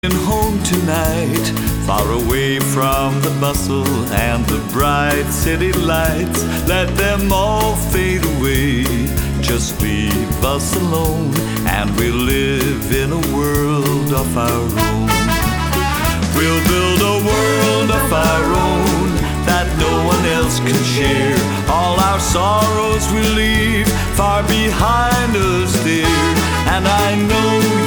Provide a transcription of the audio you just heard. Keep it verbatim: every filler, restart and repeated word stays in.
Home tonight, far away from the bustle and the bright city lights. Let them all fade away, just leave us alone, and we'll live in a world of our own. We'll build a world of our own that no one else can share. All our sorrows we'll leave far behind us, dear, and I know